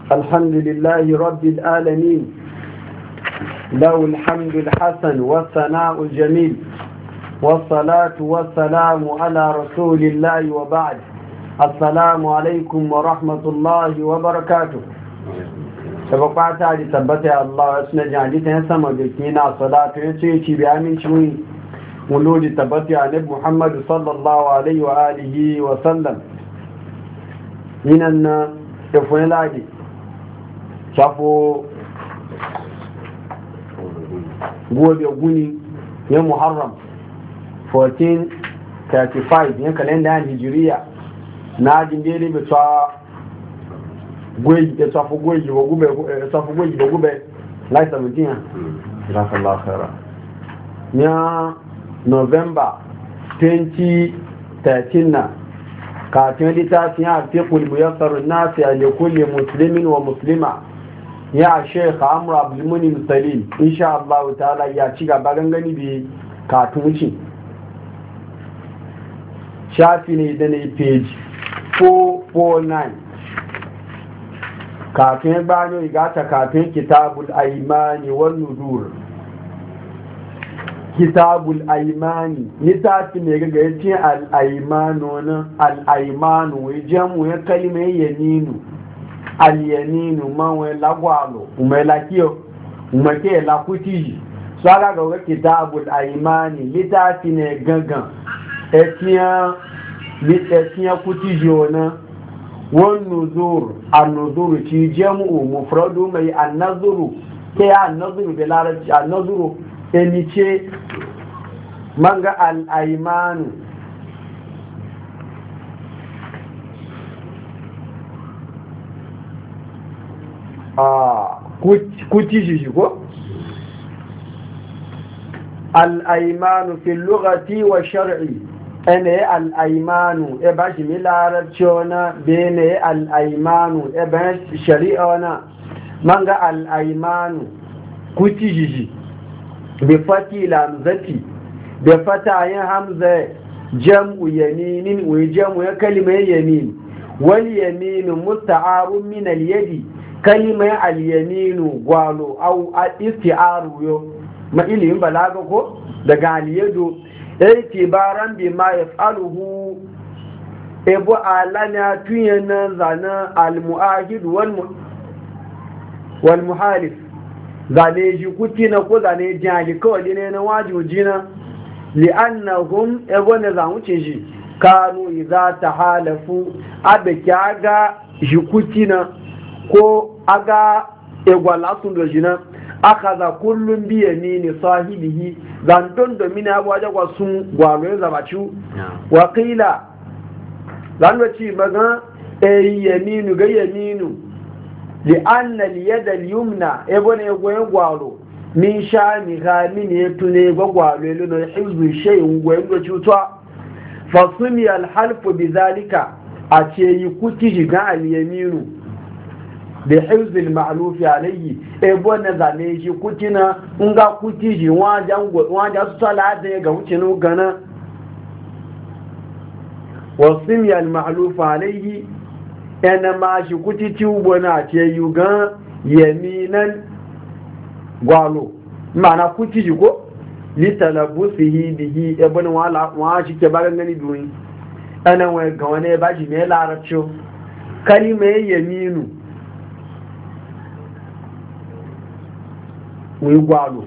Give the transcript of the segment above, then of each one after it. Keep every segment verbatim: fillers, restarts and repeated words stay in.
الحمد لله رب العالمين، له الحمد الحسن والثناء الجميل، والصلاة والسلام على رسول الله وبعد. السلام عليكم ورحمة الله وبركاته. سبقات علي ثبت الله اسم جعلتها سما بكينا صلاة يسيتي بأمين شوي ولود ثبت على محمد صلى الله عليه وآله وسلم. من أن يفعل العدي شافوا gobe guni ya muharram fourteen thirty-five ya kalenda ya hijiriya na ajin daidai bai tsawa gwaji ya tsafi gwaji ba gube tsafi gwaji ba gube lai seventeen jazakallahu khaira ya november twenty thirteen na kafin littafin ya fiqhul muyassar an-nasi li kulli muslimin wa muslima ya sheikh amr abdulmunim salim insha Allah ta'ala ya ci gaba gangani bi katunci shafi ne da ne page four forty-nine kafin bano igata kafin kitabul aymani wan nudur kitabul aymani litafi ne ga yace al aymanu na al aymanu wai jamu ya kalimar yaminu aliyaminu manwe lagwalo umelakio umeke la kutiji so aga ga kitabul aymani litafi ne gangan etiyan litafiya kutiji ona won nuzur an-nuzur ci jamu mufradu mai an-nazuru ke an-nazuru da larabci an-nazuru enice manga al-aymanu kuti shi ko al'aimanu fi lugati wa shar'i ene al'aimanu e ba shi mi larabci wana bene al'aimanu e ba shari'a wana manga al'aimanu kuti shi bi fati lamzati bi fata yin hamza jam'u yaminin wa jam'u ya kalimar yamin wal yaminu musta'arun min al-yadi kalimar al-yaminu gwalo au isti'aru yo ma ilimin balaga ko daga al-yadu itibaran bi ma yaf'aluhu ebu alana tuyana zana al-mu'ahid wal wal muhalif zane ji kutina ko zane jali kawai ne na wajujina li'annahum ebu ne zamu ce shi kanu idza tahalafu abikaga ji kutina ko aga egwala sun da jina aka za kullum biya ne ne sahibihi zandon domin abu wajen wasu gwaro zabacu wakila zanuwa ci maga e yaminu ga yaminu li annal yada yumna ebo ne gwayen gwaro min sha mi ha min ya tune gwa gwaro ilu na hizbu shayin gwayen da cutuwa fasumi alhalfu bi zalika a ce yi kuti shiga al-yaminu da hizbul ma'lufi alayhi e bona zane shi kutina nga kuti shi wajan wajan su salata ga wucinu gana wasim ya al-ma'luf alayhi ana ma shi kuti tubona ce yuga yaminan gwalo mana kuti shi ko litalabusihi bihi e bona wala wa shi ke bagan gani duni ana wa ga wani ba shi ne larabci kalimar yaminu wai gwalo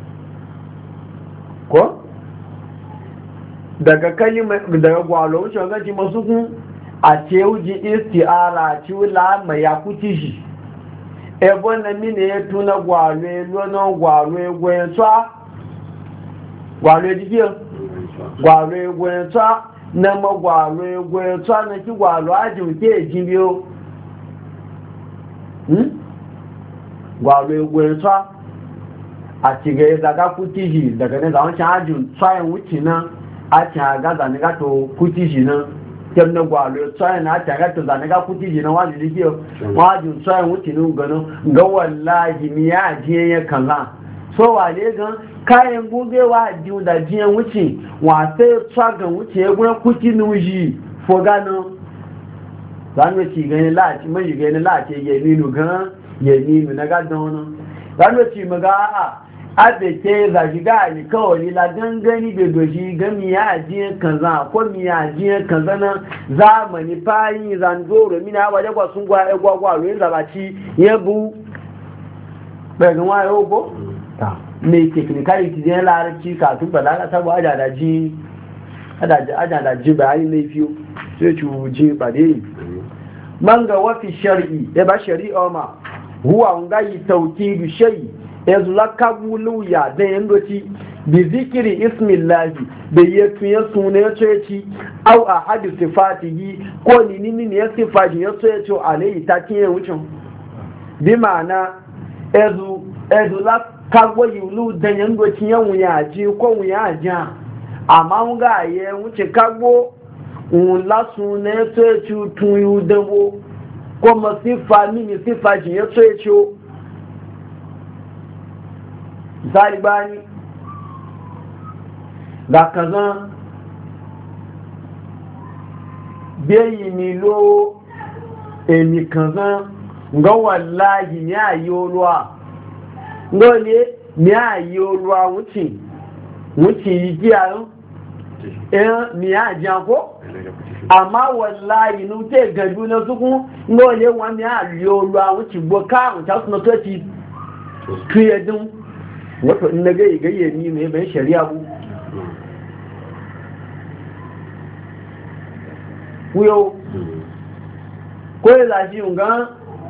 ko daga kalima daga gwalo wuce gaji masu kun a ce wuji isti'ara ci wula mai ya kuti shi ebo na mine ya tuna gwalo ya lona gwalo ya gwayen tsa gwalo ya jikiyar gwalo ya gwayen tsa na ma gwalo ya gwayen tsa na ki gwalo a jimke ya jibiyo gwalo ya gwayen tsa a ciga ya zaga kutiji daga ne zawon can ajin tsayin wuce nan a can ga zaniga to kutiji nan kem na gwalo tsayin na can ga to zaniga kutiji nan wajen jiki wajen tsayin wuce nan ganin ga wallahi mi ya ajiye ya kalla so wale gan kayan gogewa jiwu da jiyan wuce wa sai tsagan wuce ya gura kuti nuji foganin zanu ci gani lati mai gani lati yaminu gan yaminu na gadan wannan zanu ci maga a abe ke za shiga ni kawai la gangani be doshi gami ya ajiye kaza ko mi ya ajiye kaza na zamani fayi zandoro mina waje kwa sun gwa e gwa gwa lo zabaci yebu be gan wa yo go ta me technicality je larabci ka tun balaga sabo aja da ji ada aja da ji bayani ne fiyo sai ci ji ba dai manga wa fi shar'i e ba shari'a ma huwa ngai tawkidu shay yanzu lakabu ya da yandoci bi zikiri ismillahi da ya tuye suna ya ce ci au a hadi sifatihi ko ni ni ne ya sifati ya ce ci alai ta kiyan wucin bi ma'ana yanzu yanzu lakabu yulu da yandoci yan wuya ji ko wuya ji amma mun ga ye wuce kagbo un la suna ya ce ci tun yu dabo ko ma sifa ni sifati ya ce ci misali bani ga kazan beyi ni lo emi kazan nga wallahi ni ayi olua ngo le ni ayi olua wuti wuti yi ayo eh ni ajan ko ama wallahi nu te gadu na sukun ngo le wa ni ayi olua wuti gbo ka ta sunu to ti tuyedun wato in na gai gayye ni ne bai shari'a bu kuyo ko ya zafi yunga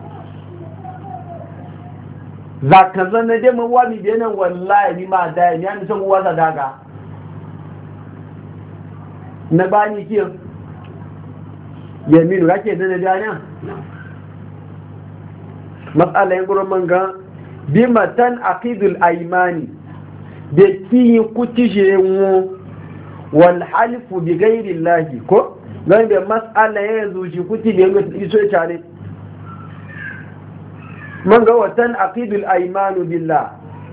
za ka zana dai man wani da yanan wallahi ni ma da ya ni san wasa daga na bani kiyo yaminu kake da da ne mas'ala yin gurin manga bimatan aqidul aymani da kiyi kutije mu wal halifu bi ghairi llahi ko gan da mas'ala yanzu shi kuti da yanzu iso tare man ga watan aqidul aymanu billah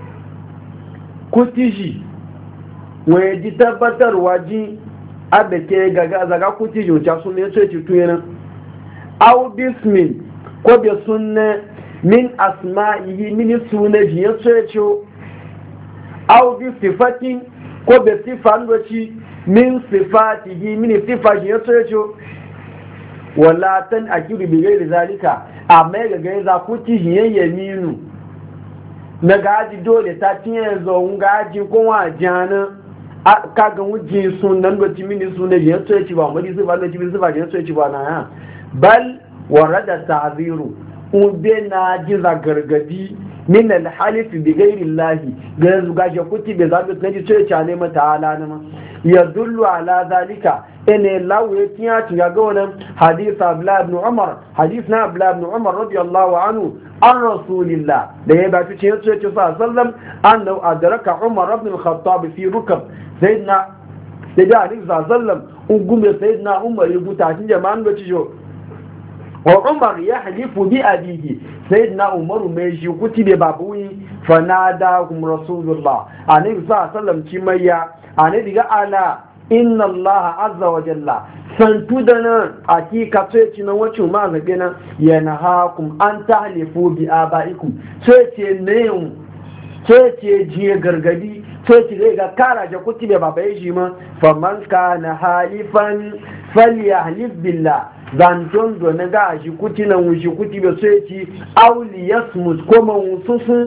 kutiji waye ji tabbatar waji abeke gaga zaga kutiji wuce sun ne so ci tuyena aw bismin ko bi sunna min asma'ihi min sunaji ya tsoyacho aw bi sifatin ko bi sifan doci min sifatihi min sifaji ya tsoyacho wala tan akiru bi gairi zalika amma ga ga za ku ci yaminu na gaji dole ta tiye zo ngaji ko wa jana ka ga wuji sunan doci min sunaji ya tsoyaci ba mu di sifan doci min sifaji ya tsoyaci ba na bal warada ta'ziru ube na jiza gargadi min alhalifi bi gairi Allahi ga yanzu gashi kuti bai zaɓi na ji ce cane mata ala na ma ya dullu ala zalika ene lawo ya tiya ci ga wannan hadith Abdullah ibn Umar hadith na Abdullah ibn Umar radiyallahu anhu an rasulillah da ya ba ci ce ce ce sallam annahu adraka Umar ibn al-Khattab fi rukab sayyidina da hadith sallam ugume sayyidina Umar ya buta cikin jama'an da ci wa Umar ya halifu bi abihi sayyidina Umar mai shi kutibe babuyi fanadahum rasulullah annabi sallallahu alaihi wasallam ci mayya annabi ga ala inna Allah azza wa jalla santu da nan hakika sai ci nan wacce ma zabe nan yanhaakum an tahlifu bi abaikum sai ce ne sai ce jiye gargadi sai ce ga kara ja kutibe babai shi ma faman kana halifan falyahlif billah zanton do na ga shi kuti na wushi kuti be sai ci auli yasmus ko man wususu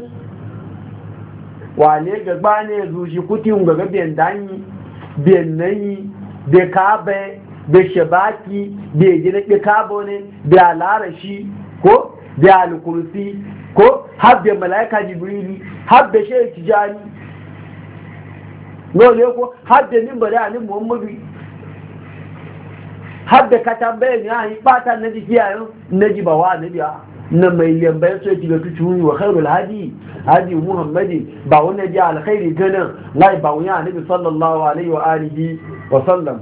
wale ga bane zu shi kuti un ga ben dani ben nayi be kabe be shabaki be gina be kabo ne be alarashi ko be alkursi ko habbe malaika jibrili habbe shay tijani no le ko habbe min bari ani muhammadu har da ka tambaye ni ai bata na jiki yayin naji ba wa nabi na mai lambayar sai ki ga tuci wa khairul hadi hadi muhammadin ba wannan ji alkhairi ganin lai ba wani annabi sallallahu alaihi wa alihi wa sallam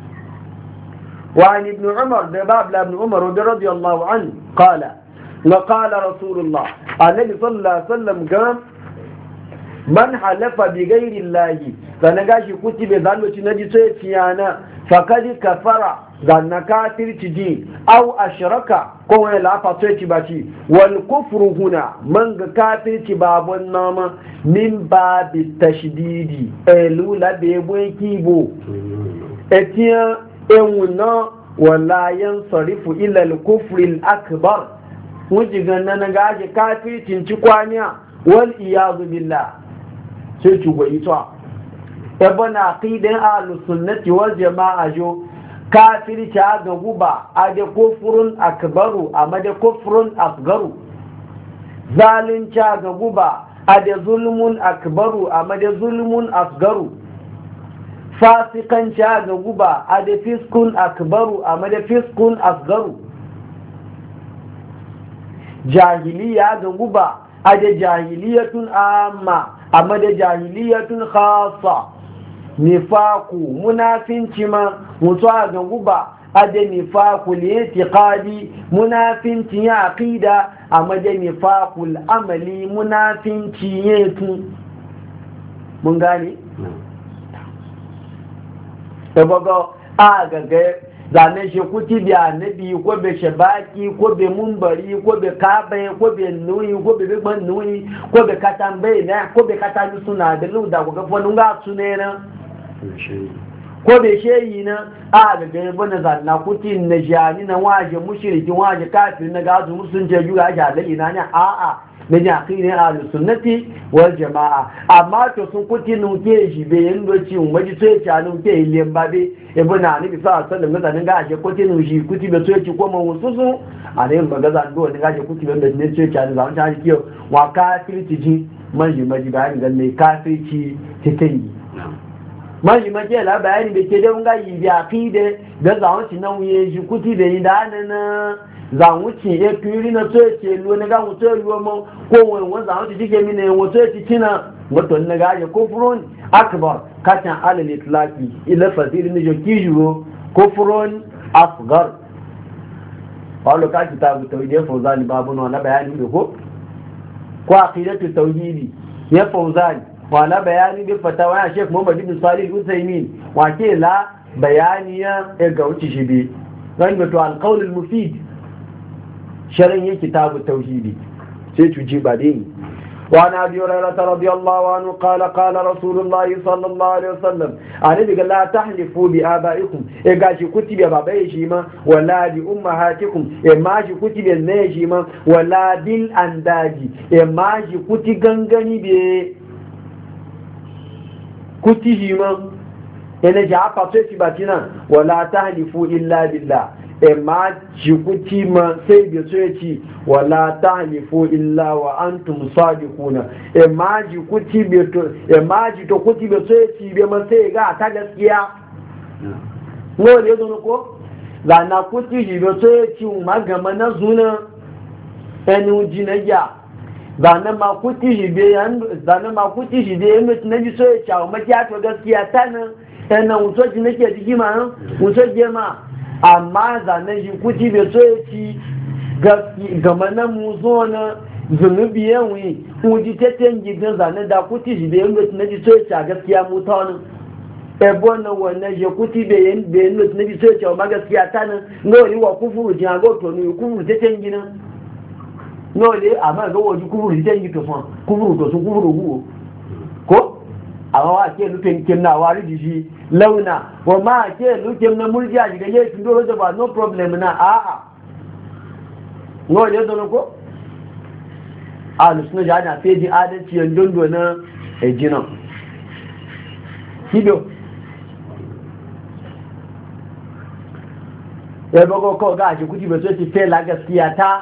wa an ibn umar da bab ibn umar radiyallahu anhu qala wa qala rasulullah annabi sallallahu alaihi wa sallam ga man halafa bi ghairi llahi zane gashi kuti bai zaloci na ji sai ciyana fakadi kafara zanna kafirci ji au ashraka ko wani lafa sai ci baci wal kufru huna man ga kafirci babun nama min babi tashdidi elula be bwe kibo etiya ewuna wala yansarifu ila al kufri al akbar wujigan nan gashi kafircin ci kwaniya wal iyadu billah sai ci goyi to ebe na aqidan ahlus sunnati wal jama'a jo kafirci ga guba a da kufrun akbaru amma da kufrun asgaru zalunci ga guba a da zulmun akbaru amma da zulmun asgaru fasikanci ga guba a da fiskun akbaru amma da fiskun asgaru jahiliya ga guba a da jahiliyatun amma amma da jahiliyatun khassa nifaku munafinci ma mutu a ga guba a da nifaku li'tiqadi munafinci ya aqida amma da nifaku al'amali munafinci yake mun gane saboda a ga zane shi kuti bi annabi ko be shabaki ko be mumbari ko be kabe ko be nuyi ko be bigman nuyi ko be katambe na ko be katani suna da lu da ga fonu ga sunena ko be sheyi na a ga ga bana zanna kuti na jani na waje mushriki waje kafir na gazu musun je juga ja da ina ne a a na jaqini ahlus sunnati wal jamaa amma to sun kuti nuke shi be yando ci umaji sai ta nuke ilen babe ibn ali bi sa sallam ga nan ga ashe kuti nu shi kuti be sai ci ko mun susu a ne ba ga zan do ne ga je kuti be ne sai ta zan ta ji kiyo wa kafirci ji manji maji bayan ga ne kafirci tikai manji maji la bayani be ke da ga yi bi aqide da zan ci nan ye shi kuti be yi da nan za wuce ya turi na so ce lo na ga wuce ruwa mo ko wani wanda za wuce jike mine wato ci kina wato na ga ya kufrun akbar katan alal itlaqi ila fasil ni joki juro kufrun asghar wallo ka kitabu tawhid fawzani babun wala bayani da ko ko aqidatu tauhidi ya fawzani wala bayani da fatawa ya Sheikh Muhammad ibn Salih al-Utsaimin wa ke la bayaniya ga wuce shi bi ran to al-qawl al-mufid sharin yi kitabu tauhidi sai tuji ba dai wa na bi rayata radiyallahu anhu qala qala rasulullahi sallallahu alaihi wasallam ani bi la tahlifu bi abaikum e gashi kutibi babai shi ma wala bi ummahatikum e ma shi kutibi ne shi ma wala bil andaji e ma shi kuti gangani be kuti shi ma ene ja fa sai batina wala tahlifu illa billah e ma ji kuti ma sai da so yace wala tahlifu illa wa antum sadiquna e ma ji kuti be to e ma ji to kuti be so yace be ma sai ga ta gaskiya no le don ko la na kuti ji be so yace ma gama na zuna enu jinaja zana ma kuti ji be yan zana ma kuti ji be mu na ji so yace ma kiya to gaskiya tana ena wuto ji nake jiki ma wuto je ma amma zanen shi kuti bai so ya ci gama na muzo na zunubi yawon kuji tattayin gidan zanen da kuti shi bai yi na ji so ya ci a gaskiya mutanen ebo na wannan shi kuti bai yi na ji so ya ci a ma gaskiya ta nan ga wani wa kufuru jin aga oto ne kufuru tattayin gidan ga wani amma ga wani kufuru tattayin gidan to kufuru to sun kufuru guwo ko amma wa ke lukin kimna wa riji shi launa wa ma ke lukin na murjiya shiga yi sun dole da ba no problem na a'a no ne don ko a lusuna ja na feji adalci yan dondo na ejinan kido ya bago ko ga shi kuti ba so ci fe la gaskiya ta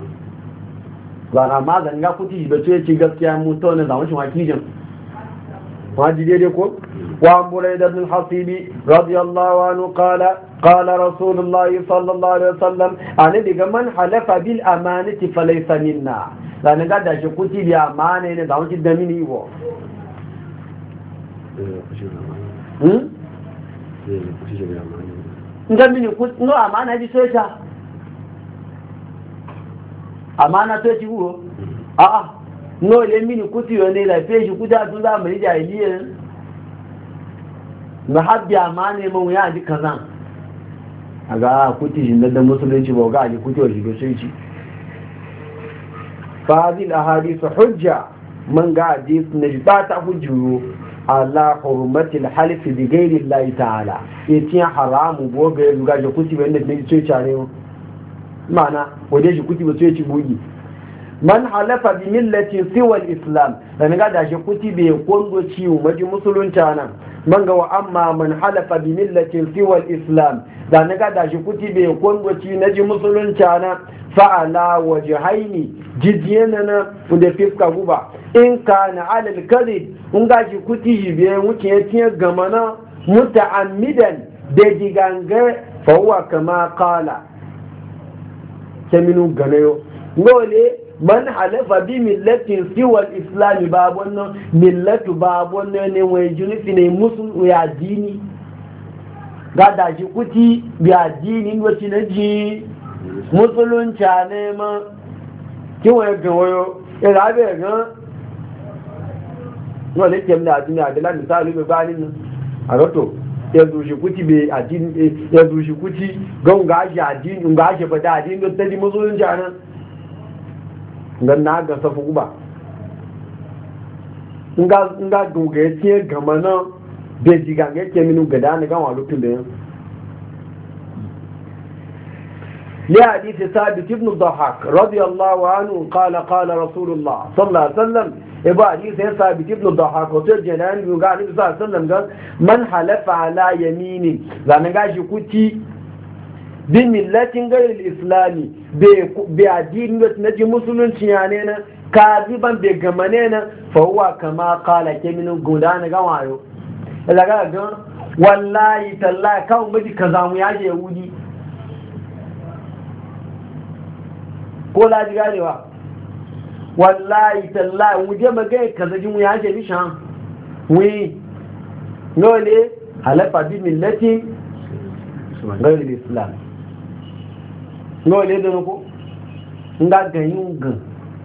ba ma zanga kuti ba so ci gaskiya mu to ne zamu shi wakijin واجديكم وعن بريدة بن الحصيب رضي الله عنه قال قال رسول الله صلى الله عليه وسلم أنا دي من حلف بالأمانة فليس منا لأن قد أشكوتي بأمانة إن دعوتي الدمين هو ndamini no amana ji soja amana to ji wo ah no le mini kuti yo ne la fe ji kuda tun da mai jahiliye na habbi amma ne mun ya ji kazan a ga kuti shi da musulunci ba ga ji kuti wa shiga sai ci fa hadhihi ahadith hujja man ga hadith ne ba ta hujju ala hurmatil halif bi ghairi Allah ta'ala yace haramu bo ga ga ji kuti ba inda ne sai tare mana waje shi kuti ba sai ci bugi man halafa bi millati siwa al-islam dan ga da shi kuti be kondo ciwo maji musulunci nan man ga wa amma man halafa bi millati siwa al-islam dan ga da shi kuti be kondo ci naji musulunci nan fa ala wajhaini jidiyana na da fiska guba in kana ala al-kadhib un ga shi kuti be wuce ya tiya gamana muta'ammidan da diganga fa huwa kama qala keminu ganayo ngole man halafa bi millatin siwa al-islam babu wannan millatu babu wannan ne wai junifi ne musul ya dini gada shi kuti bi addini wacce na ji musulunci ne ma ki waya ga wayo ira be ga wale kem na duniya da la misali be bani nan a rato ya zushi kuti be addini ya zushi kuti ga ga shi addini ga shi fada addini da musulunci nan dan na ga safu guba nga nga duga yace gama na be diga ga yake minu gada ne ga walutun da li hadith thabit ibn dhahak radiyallahu anhu qala qala rasulullah sallallahu alaihi wasallam iba hadith thabit ibn dhahak to jenan yu ga nabi sallallahu alaihi wasallam ga man halafa ala yamini zan ga shi kuti bi millatin gairil islami bi addini na ji musulunci ya ne na kaziban bai gama ne na fawwa kama kala ke minin guda na gawayo daga ga wallahi tallahi kawai maji ka zamu ya je yahudi ko laji ganewa wallahi tallahi wuje magai ka zaji mu ya je nishan wi nole halafa bi millatin gairil islami no le da ko nga ganyin gan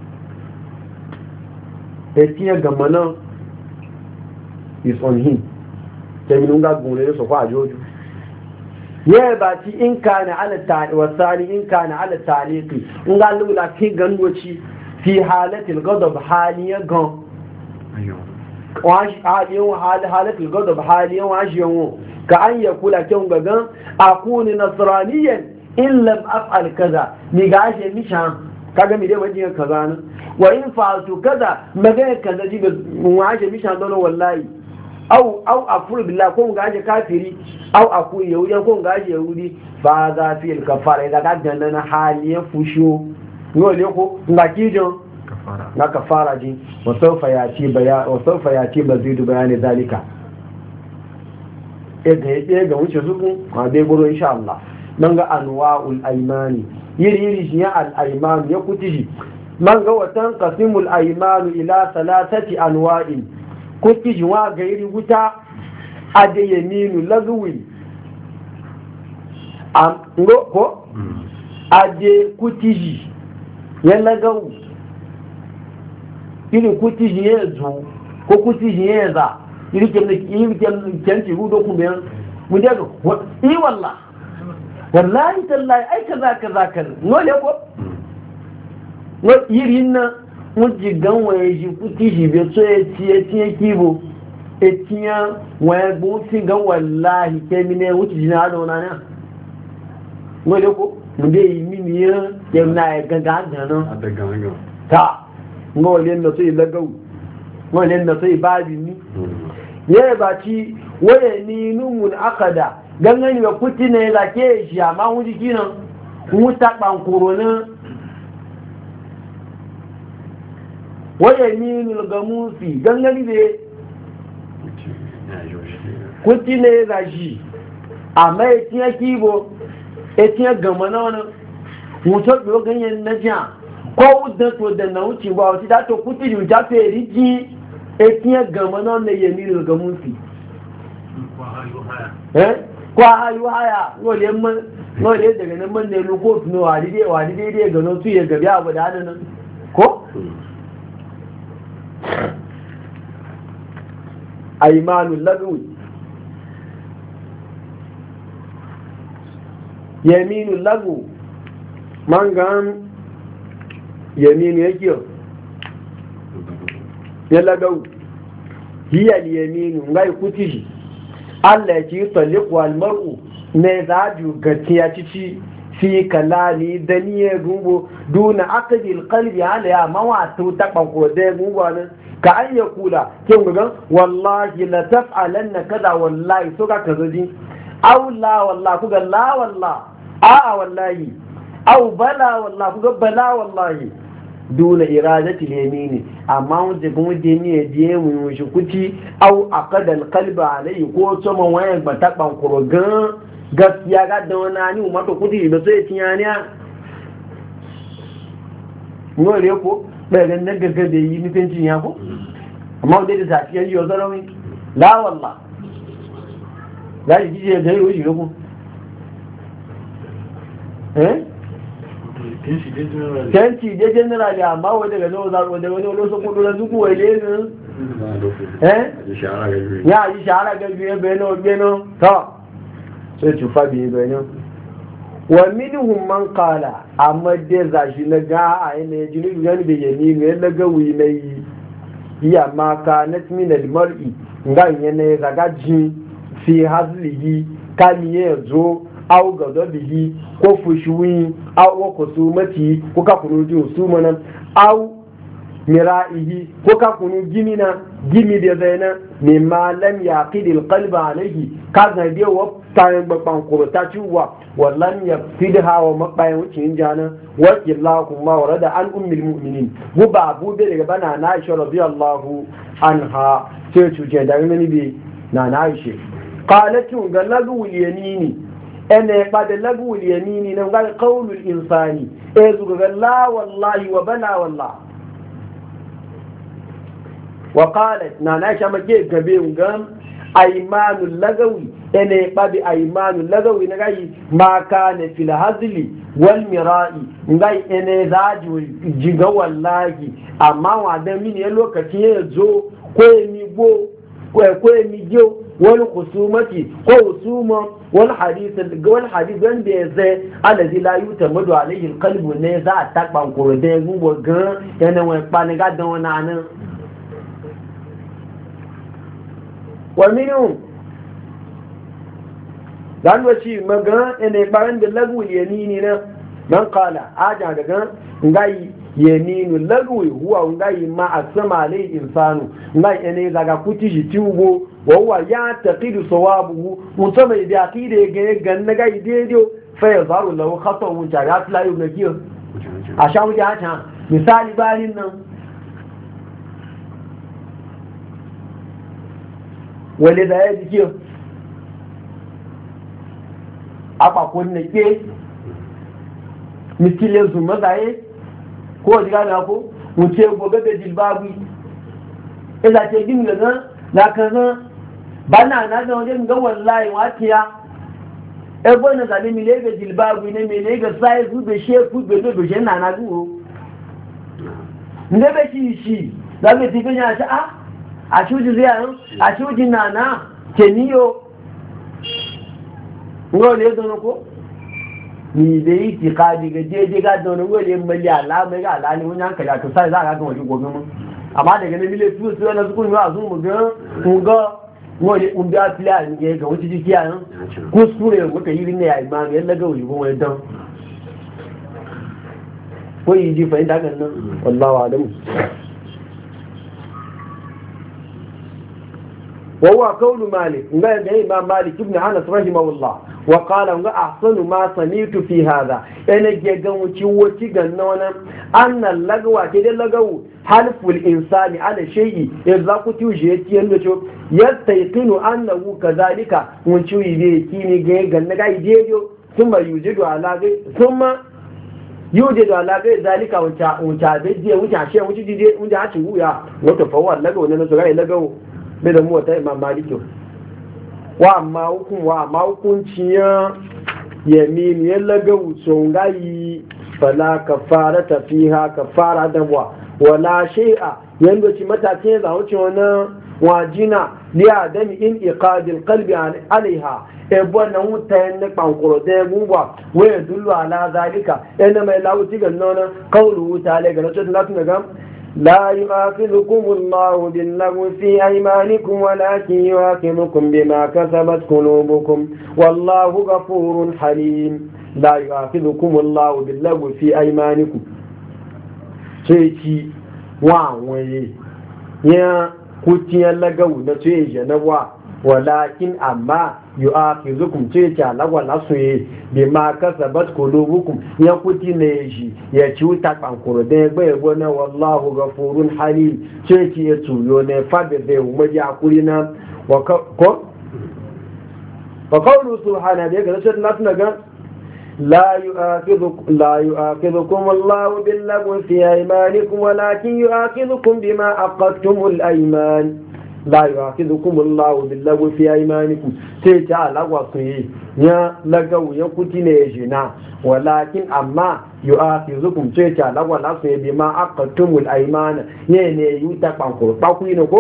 e tiya gamana is on him ke min nga gure so kwa joju ye ba ti in kana ala ta'ali wa sali in kana ala ta'liqi nga lula ki gandoci fi halatil ghadab haliya gan ayo wa haliyan hal halatil ghadab haliyan wa jiyan ka an yakula kan gagan akuni nasraniyan in lam af'al kaza mi gashe mi shan kaga mi dai wajen kaza ne wa in fa'altu kaza magana kaza ji mu washe mi shan dole wallahi au au afur billah ko gashe kafiri au aku yahudi ko gashe yahudi fa za fi al kafara idan ka ganna na haliyan fusho no le ko nga kijo kafara na kafara ji wa sawfa yati bayan wa sawfa yati bazidu bayani zalika e ga ga wuce su ku ma dai goro insha Allah man ga anwa'ul aymani yiri yiri shi ya al-ayman ya kutiji man ga watan qasimul aymanu ila salatati anwa'in kutiji wa ga yiri wuta ade yaminu lagwi am ngo ko ade kutiji ya lagawu yiri kutiji ya zu ko kutiji ya za yiri kenan yiri kenan kanci hudo kuma mun daga i wallahi wallahi tallahi ai kaza kaza kaza nole ko no yirin na muji gan waye ji kuti ji be so e ti e ti kibo e tiya waye bu ti gan wallahi ke mine wuti jina da wana na nole ko mun dai mi mi ya ya na ga ga ga no ta nole no sai lagau nole no sai babi ni ye ba ci waye ni numun akada gangan ga kuti ne la ke shi amma mun jiki nan mun ta bankuro ne waye minul gamusi gangan be kuti ne la shi amma e tiya kibo e tiya gama na wannan mun to do ganyen na ja ko da to da na wuce ba wuce da to kuti ju ta fe riji e tiya gama na wannan ye minul gamusi eh kwa ayu haya wale man wale daga nan man ne luko tuno wadi dai wadi dai dai gano su ya gabi abu da nan ko aymanul lagwi yaminu lagu mangan yaminu yake ya lagau hiya yaminu ngai kuti Allah ya ci taliqu al mar'u ne zaju gatiya cici fi kalali daniye gumbo duna aqdi al qalbi ala ya mawatu taban ko da gumbo nan ka an ya kula kin ga wallahi la taf'alanna kaza wallahi so ka kaza ji aw la wallahi kuga la wallahi a wallahi aw bala wallahi kuga bala wallahi duna iradati yamini amma wanda kuma da ne biye mu shi kuti aw aqadal qalba alayhi ko to man wayan ba ta ban kurogan gaskiya ga da wani mu mato kuti da sai tiyani no le ko ba ga nan gaga da yi mutuncin ya ko amma wanda da tafiya yi zarawi la wallah la yi je da yi shi ko eh kenci je general ya ma wai daga nawa zaro daga wani wani kudu na zuku wai ne eh ya yi shahara ga biye beno beno ta sai tufa biye beno wa minhum man qala amma dai zashi na ga a yana jini gani da yami ne na ga wi nayi ya ma ka nat min al mar'i ngan yana zaga ji fi hazlihi kamiye zo au gado bihi ko fushuwi au wa kusumati ko ka kunu ji usumana au mira'ihi ko ka kunu gimina gimi da zaina mimma lam yaqid alqalba alayhi ka ga dai wa tayin babban kurta ciwa wallan yaqidha wa mabayin wucin jana wa illahu ma warada an ummul mu'minin bu ba abu da daga bana na Aisha radiyallahu anha sai cuje da ngani bi na na Aisha qalat ga lagu yamini ene bada lagu yamini nan ga qaulul insani e zuga la wallahi wa bala wallahi wa qalat na na sha make gabe ngam aymanul lagawi ene bada aymanul lagawi na gai ma kana fil hazli wal mira'i ngai ene zaji jiga wallahi amma wa da mini lokaci ya zo ko mi go ko mi jo wal khusumati ko husuma wal hadith wal hadith wanda ya zai alladhi la yutamadu alayhi alqalbu ne za a takban ko da gubo ga yana wai pani ga dan wannan wa minu dan wace maga ene bayan da lagu yamini na man qala aja daga ngai yaminu lagwi huwa ngai ma asma alai insanu ngai ene daga kuti jitugo wa huwa ya taqidu sawabuhu mutama bi aqide ga ganna gai dedo fa yazaru lahu khata mun ta ya la yubna kiyo a sha mu ja ta misali balin nan wale da ya kiyo apa ko ne ke misile su mazaye ko diga na ko mu ce gobe da jilbabi ila ce din ga na kaza bana na da wajen ga wallahi watiya e bona da mi le ga jilbabi ne me le ga sai su be shefu be do be na na du ne be shi shi da be ti ganya ta a a shuji zai a shuji na na keniyo ngole don ko ni da yi tikadi ga jeje ga don wole mali ala mai ga ala ni mun yanka da to sai za ka ga wani gobe mun amma daga ne mile tu su na su kun wa su mu ga mu ga wole un da tiya ni ga wuci jiki an kuskure mu ka yi ne ya imani yalla ga wuri wani dan ko yi ji fa'ida kan nan wallahi alamu وهو قول مالك ما إمام مالك ابن أنس رحمه الله وقال أحسن ما سمعت في هذا أنا جاءوا تشوتي جنونا أن اللغو كده اللغو حلف الإنسان على شيء إذا كنت يجيتي أنه يستيقن أنه كذلك ونشو يجيتيني جنة يجيو ثم يوجد على غير ثم يوجد على غير ذلك وتعبدي وتعشي وتجدي وتعشي ويا وتفوى اللغو ننسوا اللغو bai da mu wata imam maliki wa amma hukun wa amma hukunciyan yamin ya laga wucin gayi fala kafara tafiha kafara da wa wala shay'a yanda ci matakin ya zawo ci wannan wajina li adami in iqadil qalbi alaiha e bona mutayen na kankuro da gumba wa yadullu ala zalika ina mai lawuti ga nona qawlu ta'ala ga nato na tuna ga لا يؤاخذكم الله باللغو في أيمانكم ولكن يؤاخذكم بما كسبت قلوبكم والله غفور حليم لا يؤاخذكم الله باللغو في أيمانكم سيتي وعوي يا كتيا لغو نتيجة نوا ولكن أما yu'akhidhukum ce ta lagwa lasoye bi ma kasabat qulubukum ya kuti ne shi ya ci wuta kankuro da ya gbe gona wallahu ghafurun halim ce ki ya tuyo ne fa da zai umaji akuri na wa ko fa qawlu subhana da ga sai na tuna ga لا يؤاخذكم لا يؤاخذكم الله باللغو في أيمانكم ولكن يؤاخذكم بما عقدتم الأيمان لا يؤاخذكم الله باللغو في أيمانكم سيجا لغو سي يا لغو يكوتي نيجنا ولكن أما يؤاخذكم سيجا لغو سي بما عقدتم الأيمان يني يوتا بانكو باكوي نكو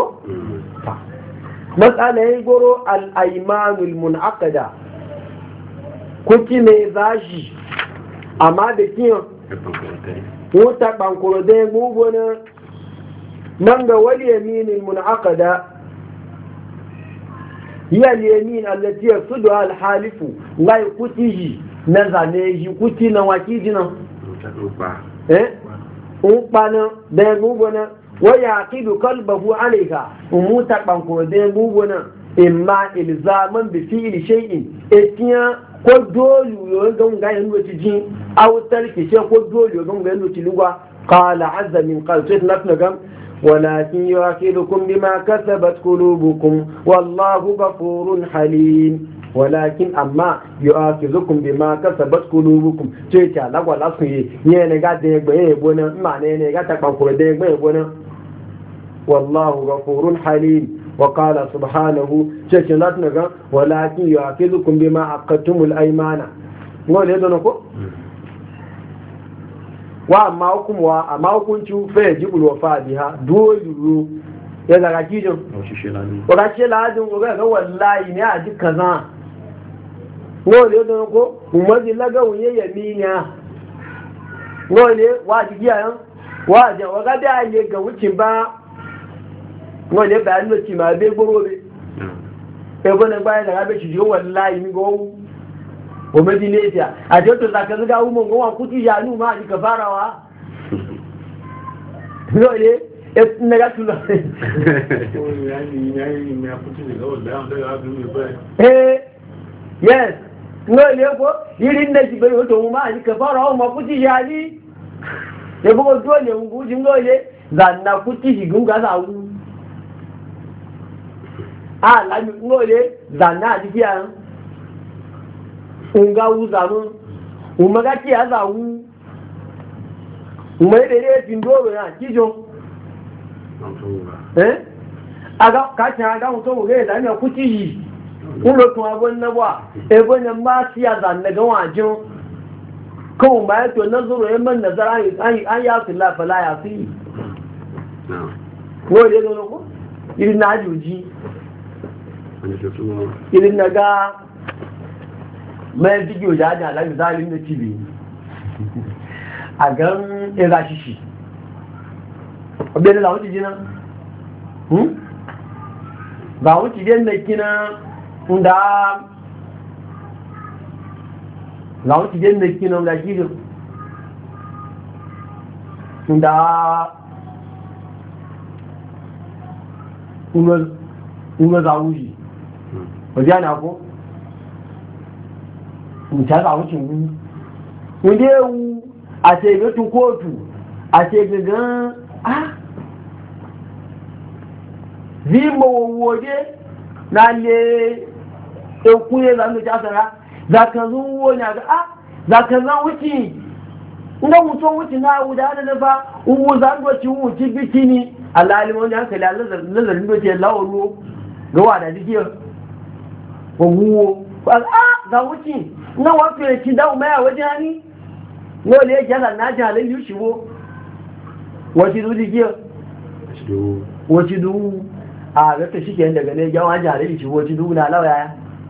مسألة يقولوا الأيمان المنعقدة kuki mai zashi amma da kiyon wuta bankuro da ya gugu na nan ga wali yaminin munaqada hiya yamin allati yasudu al halifu ngai kuti na zane ji kuti na wakiji na eh upana da ya gugu na wa yaqidu qalbahu alayka umuta bankuro da ya gugu na imma ilzaman bi fi'li shay'in etiya ko dole yo ga ga yan wuce jin autar ki ce ko dole yo ga yan wuce lugwa qala azza min qal sai nafna gam walakin yu'akidukum bima kasabat qulubukum wallahu ghafurun halim walakin amma yu'akidukum bima kasabat qulubukum ce ta lagwa lasu yi ne ga de gbe e bona ma ne ne ga ta kwankuro de gbe e bona wallahu ghafurun halim وقال سبحانه شكلت نغا ولكن يؤاخذكم بما عقدتم الايمان نقول هذا نكو واما حكم واما حكم فيجب الوفاء بها دول ya zaga kijin wakashe ladin ga wallahi ne a ji kaza ngole yadda ko umarji laga wuye yaminya ngole wa ji giyan wa ji waga da ya ga wucin ba wọ́n lè bá ló ti máa bẹ́ gbóró rẹ̀ ẹgbọ́n ẹgbà ẹ̀dà rábẹ̀ ṣùgbọ́n ó wà láì ní gọ́ọ̀wú òmèdí ní èsì àti ó tó sàkẹ́sígá wúmọ̀ wọ́n kú tí ìyá ní máa ní kẹfàárà wá lóòlé ẹ̀tùnẹ́gá tún lọ yes lóòlé kó yìí ní ẹ̀sì pẹ̀lú tó máa ní kẹfàárà ọmọ kú tí ìyá ní ẹgbọ́n tó lè ń kú jí lóòlé zanna kú tí ìgún gásà wú a lami ngole zanna jiya unga uzamu umagati ya zawu umaidere tindoro ya kijo eh aga kacha aga muto muge da ni kuti yi ulo tun abon na bwa e bonya ma siya zanna ga wajin ko ma to nazuru e man nazara ai ai ya fillah fala ya fi na ngole no ko irin na juji irin na ga mai bidiyo da ajiyar alaƙi zalin da cibi a gan ira shishi ọgbẹ́ nílá wọ́n ti jí náà ba wọ́n ti jẹ́ mẹ́kínà ń dá láwọn ti jẹ́ mẹ́kínà ń dá jíjọ ń dá ń lọ́za wúyì wajen na ko mutu za wucin wu wunde wu a ce gatun kotu a ce gagan a zima waje na le ekuye za mu jasara za ka zuwo ne ga a za ka zan wuci inda mutum wuci na wuda da nufa uwu za mu wuci wuci bikini alalima wani hankali a nazarin doce la'uru ga wada jikiyar owuwo ah ga wuce na wato ya ci dawo mai a wajen hani no le ya jala na jala yi shiwo wace du digiya wace du a ga ta shike daga ne gawan jare shi woci duna lawaya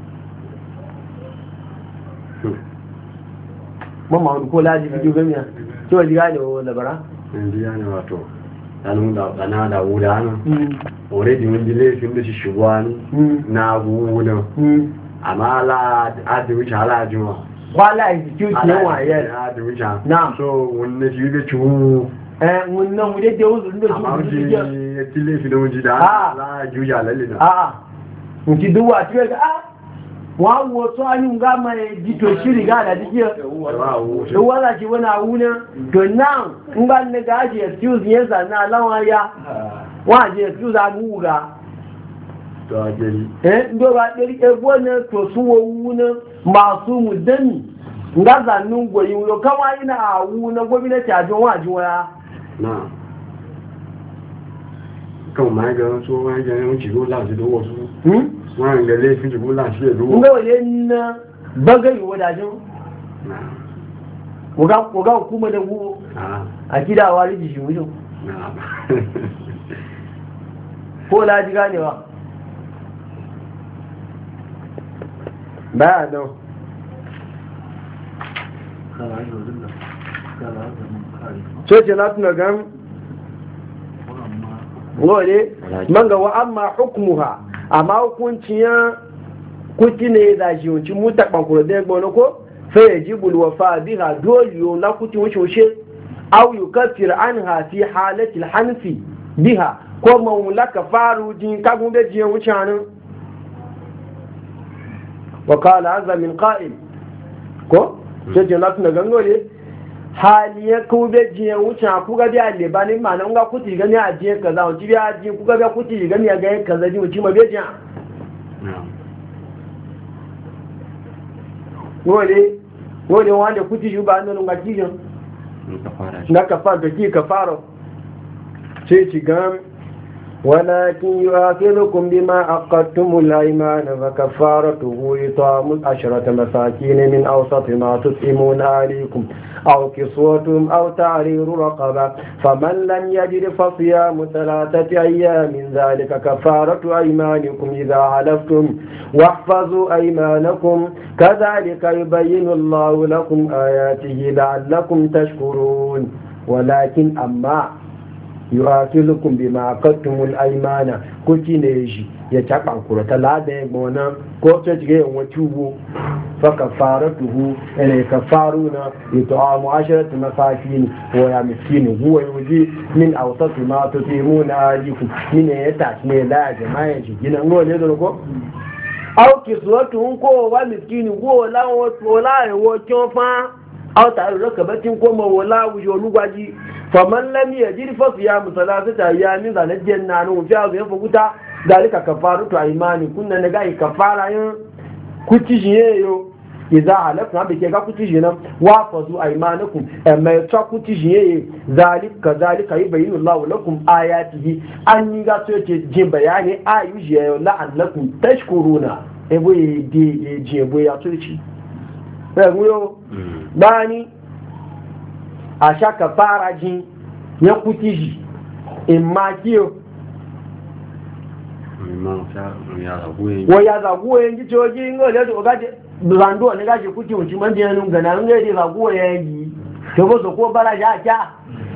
mamma wani ko laji bidiyo gamiya ki wa jiga ne wa labara jiga ne wato ɗanun da ɗana da wuda nan already mun ji laifin da shi shigwa na abubuwan amma ala adi wuce ala ajiyar kwala execute ne wa yes adi wuce na so wani shi ga ciwu eh wannan mu dai wuzu da su amma wuce ya ci laifin da wuce da ala juya lalle na a'a mun ci duwa tuwe ga a wa wo to an ga mai jito shiri ga da dikiya to wala shi wani awuna to now in ba ne ga ji excuse yin na lawan ya wa ji excuse a guga to ajeli eh ndo ba deri e bona to suwo wuna masu mudani nga zanun goyi yo kama ina awuna gwamnati a jon waji waya na kan ma ga so wa ga mun ci go la ji do wasu hmm wọ́n ga laifin jù gúnlá sí ẹ̀lú wọ́n gbẹ́wọ̀ lé ní bọ́gẹ́ ìwọ́dájú wọ́gá òkú mọ́ lẹ́wọ́ àkídà wà rí jìṣì wúṣò kó láti gánewa báyà náà ṣe láti nà gan wọ́n lé mọ́ngà amma hukumuha amma hukunciyar kuti ne da shi wuce muta bankuro da gbono ko sai ya ji bulwa fa biha dole na kuti wuce wuce aw yukaffir anha fi halati alhanfi biha ko mawlaka faru jin kagun da jiyan wuce hanin wa qala azza min qa'il ko sai jannatu na gangole haliya ko be jiyan wuce ku ga biya lebanin ma nan ga kuti gani a jiyan kaza wuce biya jiyan ku ga biya kuti gani a ga kaza ji wuce ma be jiyan wole wole wanda kuti ju ba nan ga jiyan na kafara da ki kafaro sai ci gam ولكن يؤاخذكم بما عقدتم الأيمان فكفارته إطعام عشرة مساكين من أوسط ما تطعمون عليكم أو كسوتهم أو تعرير رقبة فمن لم يجد فصيام ثلاثة أيام من ذلك كفارة أيمانكم إذا حلفتم واحفظوا أيمانكم كذلك يبين الله لكم آياته لعلكم تشكرون ولكن أما yu'akilukum bima aqadtumul aymana ko kine shi ya taban kurata lada ya gona ko ta jige yan watubu fa kafaratuhu ila kafaruna yut'amu asharatu masakin wa ya miskin huwa yuji min awsat ma tutimuna alikum min yata ne la jama'a ji gina ngole do ko aw kiswatu ko wa miskin go la wo la wo chofa aw ta rakabatin ko ma wala wujo lugwaji faman lam yajid fa siyamu salasata ayamin da najjanna nu fi azu yafa guta dalika kafaratu aymani kunna naga kafara yin kuci jiyeyo idza halafna bi ke ga kuci jina wa fazu aymanakum amma ta kuci jiyeyo zalika zalika yubayinu Allahu lakum ayatihi an yi ga so ce jin bayani ayu jiyeyo la'allakum tashkuruna ebo de je ebo ya tuci ba guyo bani a sha kafara jin ya kuti shi in ma kiyo wa ya zaguwa yin ji cewa yin gole da ogaje zando wani gashi kuti wuce man jiya nun gana nun gaji zaguwa ya yi ta ba su ko bara ja kya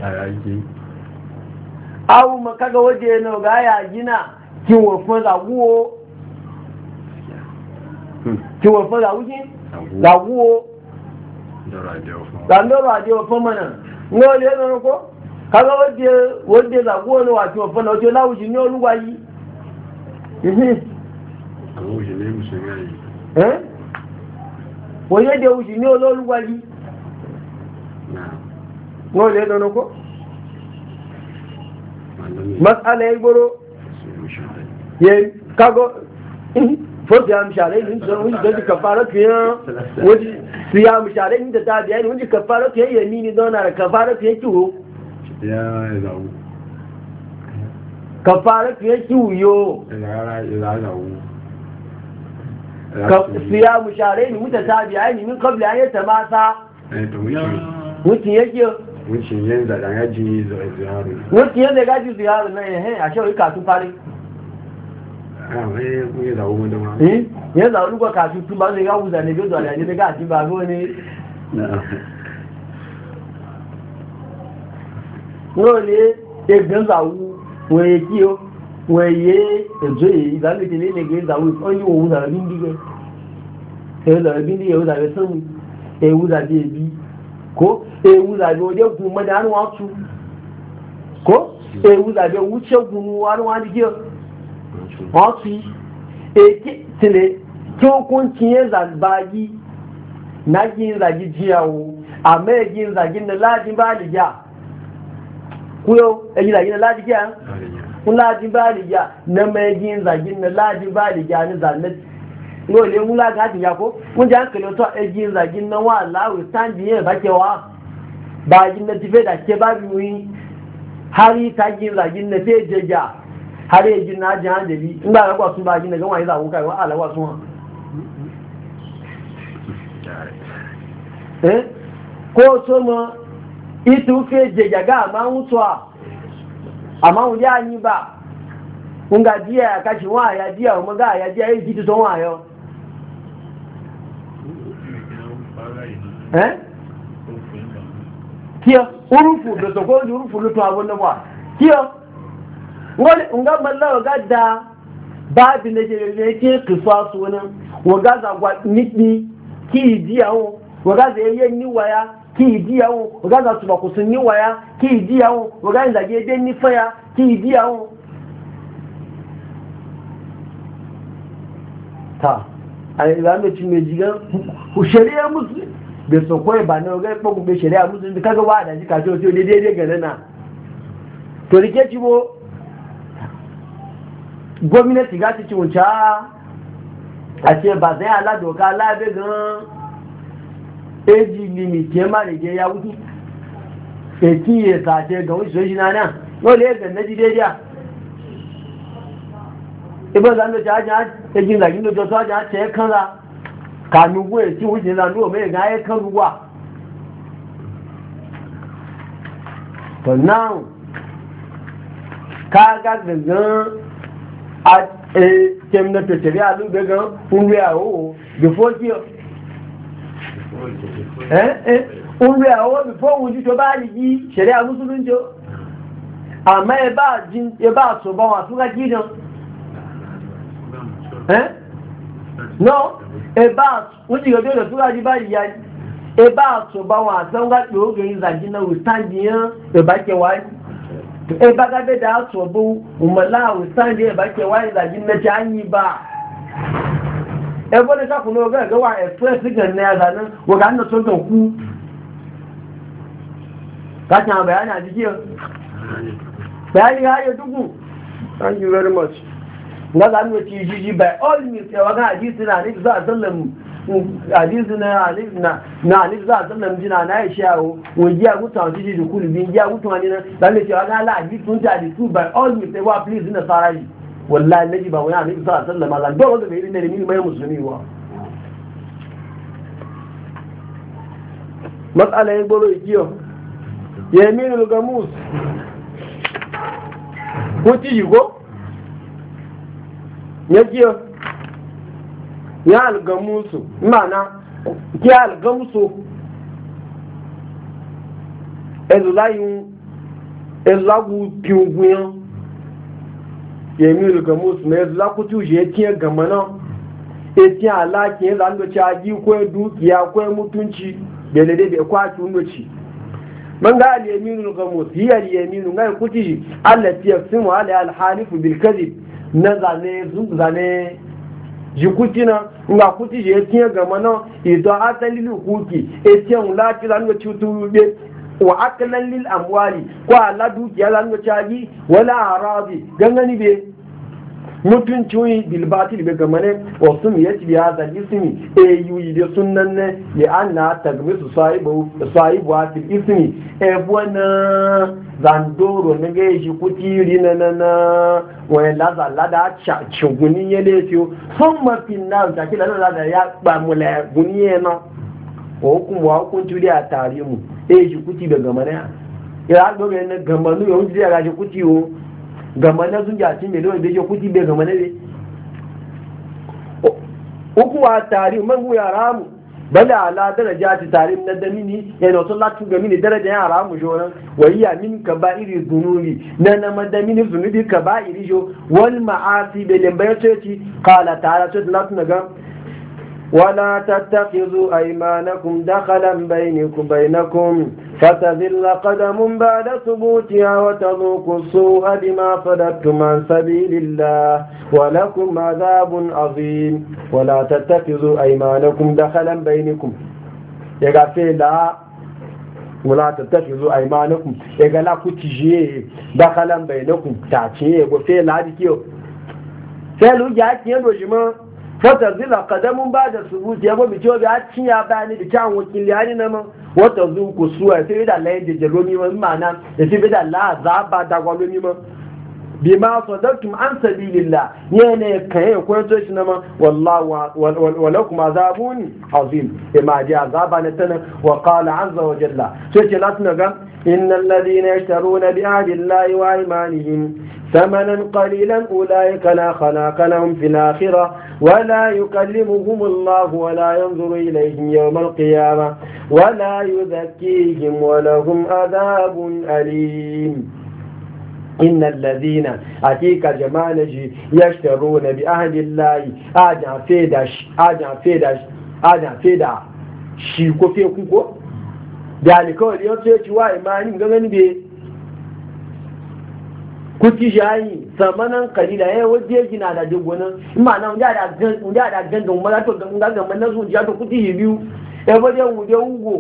awu makaga waje na ga ya gina kin wafin zaguwa kin wafin zaguwa zaguwa zandoro a jewa fama nan ngole yana ko kaga wadda wadda zaguwa ne wato wafin na wato lawuji ne olugwayi eh wọ́n dẹ̀ òjì ní olóòlúwáyí wọ́n lè dánà kó masala igboro yẹ kágọ́ fọ́sí àmìṣàrẹ́ ìlú ìjọ oúnjẹ tó ti kàfàrọ́ tó yán sí àmìṣàrẹ́ ní tàbí àbí ẹni oúnjẹ kàfàrọ́ tó yẹ ní ní dánà rẹ̀ kàfàrọ́ tó yẹ kí wo kàfàrọ́ tó yẹ kí wù yóò siyamu sharaini mutatabi'aini min qabli an yatamasa mutin yake mutin yanzu da ya ji ziyaru mutin yanzu ga ji ziyaru nan eh a shawo ka tun fare eh ya za lu ka tu ba zai ga wuza ne bezo da ne ga ti ba go ne no le e gan za wu we ki o we ye e zo yi da le ne ne ga za wu o yi wo za bi ndi ge e za bi ndi e za be sun e wu za bi bi ko e wu za bi o de ku ma da anu wa tu ko e wu za bi wu che ku nu wa wa di ge wọ́n fi èké tilẹ̀ tí ó kún kí yẹn zàgbáyí náà yí ìzàgí jíyàwó àmọ́ èyí ìzàgí ní láàájín bá lè yá kúrò èyí ìzàgí ní láàájín yá ń láàájín bá lè yá nẹ́mọ̀ èyí ìzàgí ní láàájín bá lè yá ní zàlẹ́ ní olè ń láàájín àti ìyàkó ń jẹ́ àkèlè tó èyí ìzàgí ní wà láwẹ̀ sáǹdì yẹn bá kẹ wá báyìí ní ti fẹ́ dàkẹ́ bá bí wí hárí ìtàgí ìzàgí ní fẹ́ jẹjà har yi jin na ji hanjali in ba ragwa sun ba jin da gama yi zaɓo kai wa alawa sun eh ko so ma itu fe je gaga ma mutuwa amma mun ya ni ba kun ga diya ya kashi wa ya diya mu ga ya diya yi jiti ton wa yo eh kiyo urufu da to ko urufu lutu abun nan ba kiyo wani nga mallawa gadda babi na jirage ke kusa su wani waga za gwa niki ki diyawo waga za yayi ni waya ki diyawo waga za su ba ku sun ni waya ki diyawo waga za ge den ni faya ki diyawo ta ai da me cin me jigan ku shari'a musulmi be so koyi ba ne ga ko be shari'a musulmi kaga wa da jika to to daidai ga na to rike ci bo gwamnati ga cikin wuce a ce ba zai ala doka labe gan eji limiti ma da ke ya wuce e kiye sace ga wuce shi na nan wale ya ganna jidediya ibe zan da caji a jin zagin da josu aji a ce ya kanza kamin guwa ya ci wuce zan duwa mai ga ya kan ruwa to now ka ga gangan a kem na tẹ̀tẹ̀rẹ́ alúgbẹ́gan ń rí àwọ́ before kí ọ ń rí àwọ́ before òun jí tó bá rí yí ṣẹ̀rẹ́ amúsùlùm jọ àmá ẹbá àṣọ̀bá wọn àtúgbà jíjọ náà ẹbá wọ́n ti yọjọ́ ìdọ̀túgbà jí bá rí yá ẹbá àṣọ̀bá wọn àtúgbà pé ó gẹ̀yìn ìzàjínà wìstáǹdìyàn ẹbá kẹwàá e ba ga da so bu umala usan je ba ke wai da jin na jani ba e bo ne ka kuno ga ga wa express ga ne ya zanan wa ga na son ku ka ta bayani a jiki bayani ga ya dugu thank you very much na ga mu ci jiji by all means ya wa ga hadisi na ne za sallam hadisi na alif na na alif za sallam jina na ya shawo wajiya mutan jiji da kullu bin jiya mutan ne dan ne cewa ga la hadisi sun ta di su by all means say wa please na saraji wallahi naji ba wani alif za sallam Allah do ga bai ne ni mai musulmi wa mas'ala yin boro ikiyo yaminul gamus ko ti yugo yakiyo ya algamusu mana ki algamusu ezulayu ezulagu piuguyan yemi algamusu na ezulaku tuje tiye gamana eti ala ki zando chaji ko dukiya ko mutunci belede be kwati undoci man ga al-yaminu al-ghamus hiya al-yaminu ngai kuti allati yaqsimu ala al-halifu bil kadhib nazane zane jikutina nga kuti je tiye gama na ido atalil hukuki etiyan lati zan ci tuube wa akalan lil amwali ko ala dukiya zan ci wala arabi gangani be mutunci bil batil be gama ne wa sum yati bi hada ismi e yuyi de sunnan ne li anna tagmisu sahibu sahibu atil ismi e bona zandoro ne ga shi kutiri na na na wani laza lada cuguni ya lefiyo sun mafi na ta kila na lada ya ba mu la guni ya na wa hukumu wa hukunci da a tare mu eh shi kuti da gama na ya haɗo ga yana gama nu ya wuce ya gashi kuti yo gama na sun jaci mai lewai da shi kuti bai gama na ne ukuwa tari man gu yaramu bala ala daraja ti tari na damini yana to latu ga mini daraja ya haramu jona wa hiya min kaba'iri dhunubi na na madamini dhunubi kaba'iri jo wal ma'asi bil baytati qala ta'ala to latu naga ولا تتخذوا أيمانكم دخلا بينكم بينكم فتذل قدم بعد ثبوتها وتذوقوا السوء بما صددتم عن سبيل الله ولكم عذاب عظيم ولا تتخذوا أيمانكم دخلا بينكم يقول لا ولا تتخذوا أيمانكم يقول لا كتجيه دخلا بينكم تعطيه وفي العادي فعلوا جاءت يدو جماعة fatar zila kadamun ba da subuti ya gobe cewa ya cinya bayani da kyan wakili ya na ma wata zuku suwa sai da layin da jalomi ma ma'ana da sai da la zaba da gwalomi ma bi ma sadartum an sabilillah yana kai ko to shi na ma wallahi walakum azabun azim ma ji azaba na tana wa qala azza wa jalla sai ce latna ga innal ladina yashtaruna bi ahdi allahi wa aymanihim ثمنا قليلا أولئك لا خلاق لهم في الآخرة ولا يكلمهم الله ولا ينظر إليهم يوم القيامة ولا يزكيهم ولهم عذاب أليم إن الذين أتيك جمالجي يشترون بأهد الله أجع فيدش أجع فيدش أجع فيدا شيكو فيكو ذلك هو اليوم وإيمانهم غنغن بيه kuti jayi samanan kalila ya waje gina da jogonan imana unja da gan unja da gan don mala to gan gan man nasu ja to kuti biyu ya waje wuje ugo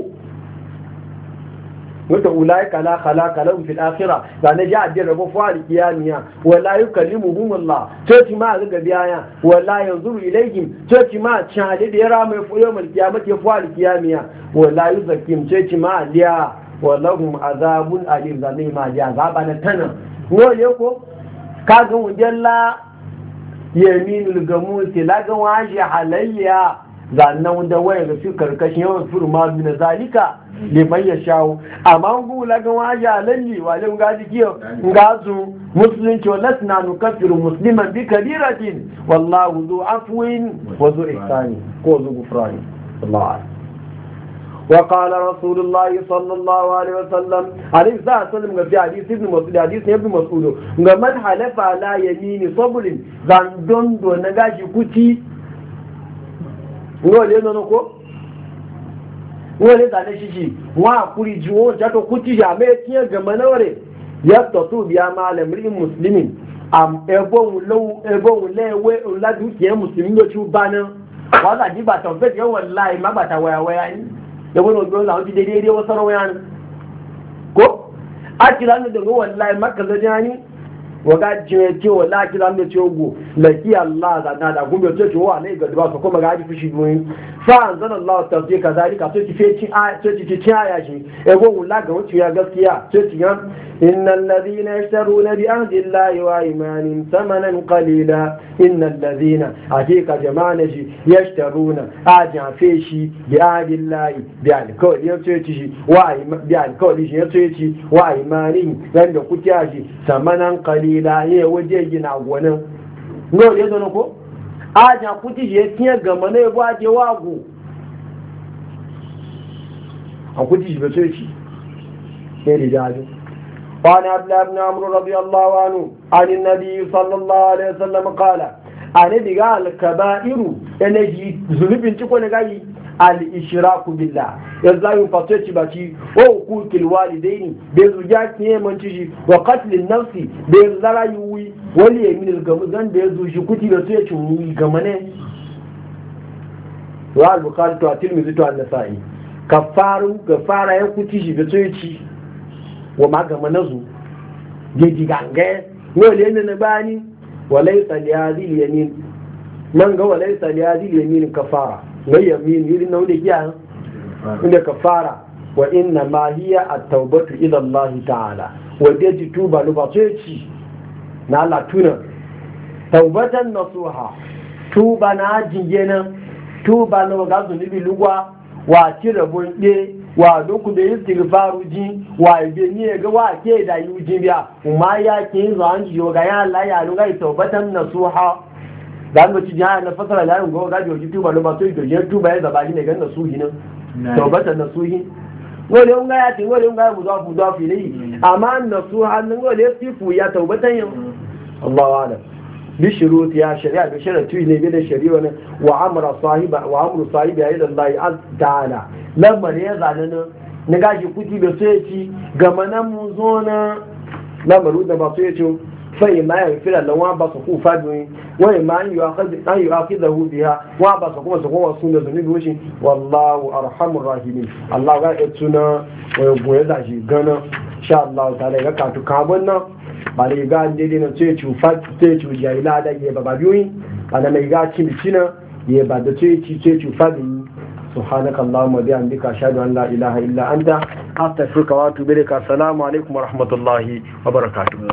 wata ulaika la khalaqa lahum fil akhirah da na ja da rabo fa alqiyamiya wala yukallimuhum Allah to ma ga biya wala yanzuru ilayhim to ma chale da yara mai fuyo mal kiyamati fa alqiyamiya wala yuzakim to ma aliya walahum azabun alim zani ma ja azaba na tana wole ko kaga wujalla yaminul gamusi laga waje halayya zannan da waya ga su karkashin yawan furma bin zalika liman ya shawo amma gu laga waje halalli wale ga dikiyo ngazu musulunci wala suna nukaffiru musliman bi kabiratin wallahu zu afwin wa zu ihsani ko zu gufrani Allah وقال رسول الله صلى الله عليه وسلم عليه الصلاة والسلام في حديث ابن مسعود حديث ابن مسعود من حلف على يمين صبر زان دون دون نغاشي كوتي ngole nono ko ngole da ne shi wa kuri jiwo jato kuti ya me tiya ga manawre ya to tu biya malam rin muslimin am ebo lo ebo lewe la du ke muslimin do chu bana wala di ba to be wallahi ma ba ta waya waya ni da wani wajen zaun ji daidai wasu rawayan ko a kira ne daga wallahi maka zajani waga jiye ce wallahi kira ne ce go laki Allah da na da gumbe ce ce wa ne ga duba ko kuma ga ji fushi doyin fa anzan Allah tawfiq kazalika to ki fe ci a ce ci ci aya shi e go wallahi ga wuce ya gaskiya ce ci ga innal ladina yashtaruna bi ahdi Allah wa imanin thamanan qalila innal ladina hakika jama'ana shi yashtaruna aja fe shi bi ahdi Allah bi alkawli ya ce ci wa bi alkawli shi ya ce ci wa imanin dan da kuke shi thamanan qalila ye waje gina gonan no le zo ko aja kuti je tiya gama ne ba je wago a kuti shi ba sai shi sai da jaji قال عبد الله بن عمرو رضي الله عنه عن النبي صلى الله عليه وسلم قال أنا بقى الكبائر أنجي ذنوب تكون غاي الإشراك بالله يزاي فتوتي باتي وحقوق الوالدين بزوجات نيمان تجي وقتل النفس بزرا يوي واليمين الغمزان بزوجي كتي بسوية شمي غمانه وعلى البخاري تو الترمذي تو النسائي كفارو كفارا يكتي بسوية wa magama nazu gidi gange wale ne na bani walaysa liyadil yamin man ga walaysa liyadil yamin kafara ga yamin irin nan da kiya inda kafara wa inna ma hiya at-taubatu ila Allah ta'ala wa daji tuba lu ba ci na Allah tuna taubatan nasuha tuba na jingena tuba na ga zunubi lugwa wa tirabun de wa duk da istighfaru ji wa ibe ni ga wa ke da yuji biya kuma ya ke zan ji ga ya Allah ya ruga taubatan nasuha dan mutum ya na fasara da yin goga da wajen tuba ba to yi tuba ya zaba ne ganin nasuhi nan taubata nasuhi wole un ga ya tin wole un ga mu zafu zafu ne amma nasuha nan wole sifu ya taubatan yin Allahu a'lam bi shuruti ya shari'a bi sharatu ne bi da shari'a ne wa amra sahiba wa amru sahibi ya ila Allah ta'ala lamma ne ya zanana ne gashi kuti da sai ci ga manan mu zo na lamaru da ba sai ci sai ma ya fira da wa ba su ku fadi wai ma an yi akhid an yi akhidahu biha wa ba su kuma su kuma sun da zunubi wuce wallahu arhamur rahimin Allah ga ya tuna wa goye da shi gana insha Allah ta'ala ga ka to kabon nan ba ne ga daidai na ce cu fa ce cu jaila da ye baba biyoyi ana mai ga cin cina ye ba da ce ci ce cu fa bi subhanaka allahumma bi amdika ashhadu an la ilaha illa anta astaghfiruka wa atubu ilaik assalamu alaikum wa rahmatullahi wa barakatuh